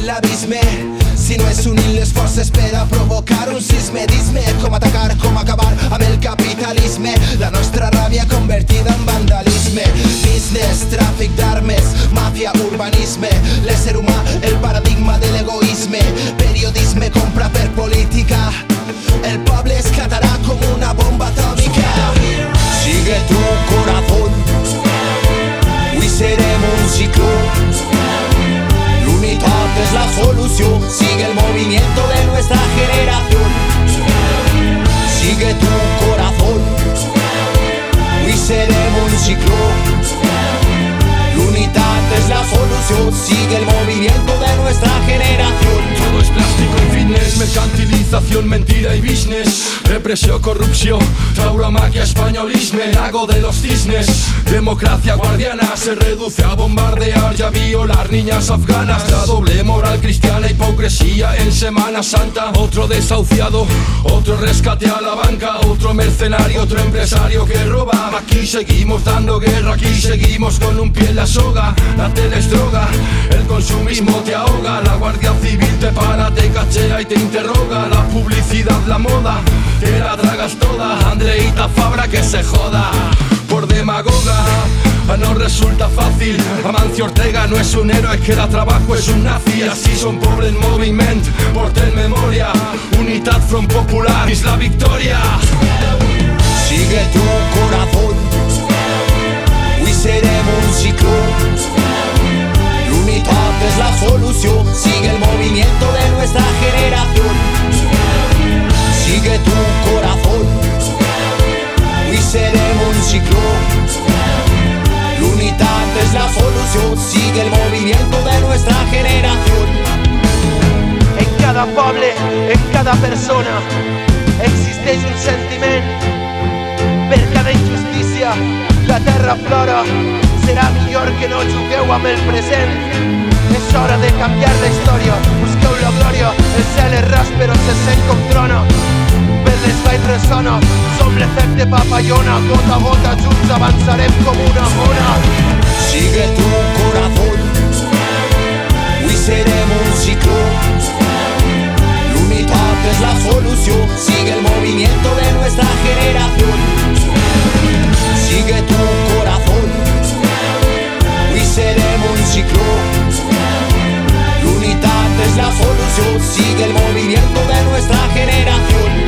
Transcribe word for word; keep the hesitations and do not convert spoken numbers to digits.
l'abisme. Si no és unint les forces per a provocar un sisme, dis-me com atacar, com acabar amb el capitalisme. La nostra ràbia convertida en vandalisme. Business, tràfic d'armes, màfia, urbanisme. L'ésser humà, el paradigma de l'egoisme. Periodisme, compra per política. El poble esclatarà com una bomba atòmica. Sigue tu corazón, hoy seremos un ciclo. L'unitat es la solución, sigue el movimiento de nuestra generación. Sigue tu corazón, hoy seremos un ciclo. L'unitat es la solución, sigue el movimiento de nuestra generación. Todo es plástico y fitness, mercantilización, mentira y business. Represión, corrupción, tauromaquia, españolisme, lago de los cisnes. Democracia guardiana se reduce a bombardear y a violar niñas afganas. La doble moral cristiana, hipocresía en Semana Santa. Otro desahuciado, otro rescate a la banca. Otro mercenario, otro empresario que roba. Aquí seguimos dando guerra, aquí seguimos con un pie en la soga. La tele es droga, el consumismo te ahoga. La Guardia Civil te para, te cachea y te interroga. La publicidad, la moda, te la tragas toda. Andreita Fabra que se joda por demagoga. No resulta fácil, Amancio Ortega no es un héroe que da trabajo, es un nazi. Así son pobres moviment, porten memoria. Unitat Front Popular es la victoria. Sigue tu corazón, hoy seremos un ciclo. L'unitat es la solución, sigue el movimiento de nuestra generación. Sigue tu corazón, hoy seremos un ciclo. L'unitat es la solución, sigue el movimiento de nuestra generación. En cada poble, en cada persona, existeix un sentiment. Per cada injustícia, la terra plora. Serà millor que no jugueu amb el present. És hora de canviar la història. Busqueu la glòria, el cel és ras però se sent com trona. Per l'espai ressona, som l'efecte papallona. Gota a gota junts avançarem com una ona. Sigue tu corazón, hoy seremos un ciclo. L'unitat es la solución, sigue el movimiento de nuestra generación. Sigue tu corazón, hoy seremos un ciclo. L'unitat es la solución, sigue el movimiento de nuestra generación.